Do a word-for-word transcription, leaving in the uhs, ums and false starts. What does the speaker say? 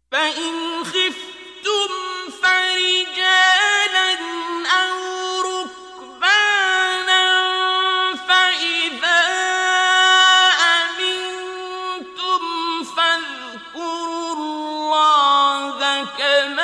فإن خفتم فرجالا أو ركبانا فإذا أمنتم فاذكروا الله كما